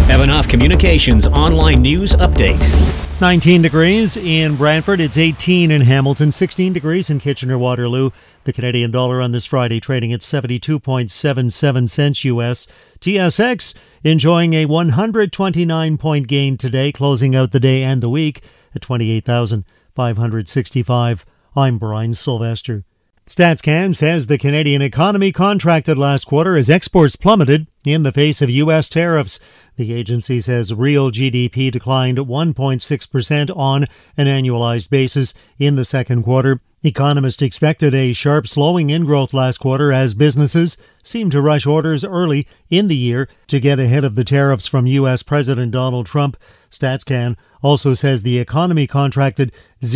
Evanoff Communications online news update. 19 degrees in Brantford. It's 18 in Hamilton, 16 degrees in Kitchener-Waterloo. The Canadian dollar on this Friday trading at 72.77 cents US. TSX enjoying a 129-point gain today, closing out the day and the week at 28,565. I'm Brian Sylvester. StatsCan says the Canadian economy contracted last quarter as exports plummeted in the face of U.S. tariffs. The agency says real GDP declined 1.6% on an annualized basis in the second quarter. Economists expected a sharp slowing in growth last quarter as businesses seemed to rush orders early in the year to get ahead of the tariffs from U.S. President Donald Trump. StatsCan also says the economy contracted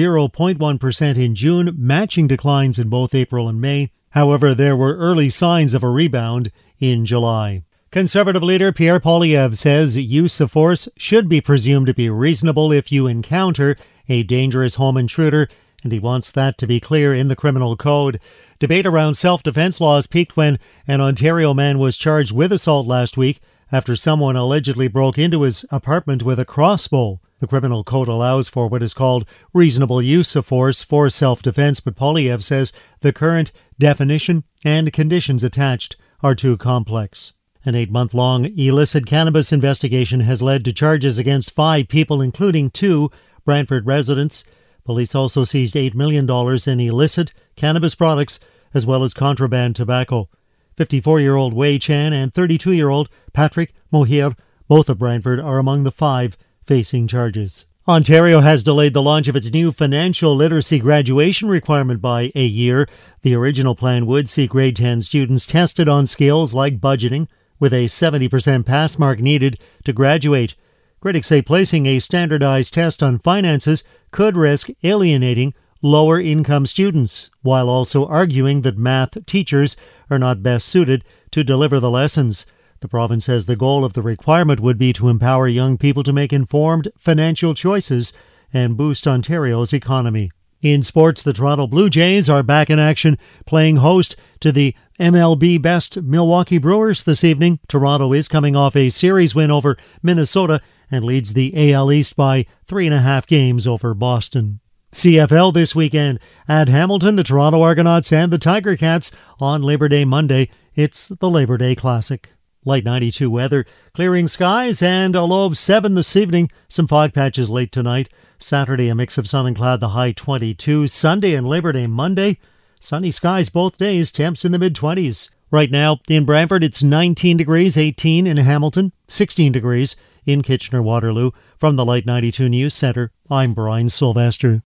0.1% in June, matching declines in both April and May. However, there were early signs of a rebound in July. Conservative leader Pierre Poilievre says use of force should be presumed to be reasonable if you encounter a dangerous home intruder, and he wants that to be clear in the criminal code. Debate around self-defense laws peaked when an Ontario man was charged with assault last week after someone allegedly broke into his apartment with a crossbow. The criminal code allows for what is called reasonable use of force for self-defense, but Poilievre says the current definition and conditions attached are too complex. An 8-month-long illicit cannabis investigation has led to charges against 5 people, including 2 Brantford residents. Police also seized $8 million in illicit cannabis products, as well as contraband tobacco. 54-year-old Wei Chan and 32-year-old Patrick Mohir, both of Brantford, are among the 5 facing charges. Ontario has delayed the launch of its new financial literacy graduation requirement by a year. The original plan would see grade 10 students tested on skills like budgeting, with a 70% pass mark needed to graduate. Critics say placing a standardized test on finances could risk alienating lower-income students, while also arguing that math teachers are not best suited to deliver the lessons. The province says the goal of the requirement would be to empower young people to make informed financial choices and boost Ontario's economy. In sports, the Toronto Blue Jays are back in action, playing host to the MLB best Milwaukee Brewers this evening. Toronto is coming off a series win over Minnesota and leads the AL East by 3.5 games over Boston. CFL this weekend at Hamilton, the Toronto Argonauts and the Tiger Cats on Labor Day Monday. It's the Labor Day Classic. Light 92 weather, clearing skies and a low of 7 this evening. Some fog patches late tonight. Saturday, a mix of sun and cloud, the high 22. Sunday and Labor Day Monday, sunny skies both days, temps in the mid-20s. Right now, in Brantford, it's 19 degrees, 18 in Hamilton, 16 degrees in Kitchener-Waterloo. From the Light 92 News Centre, I'm Brian Sylvester.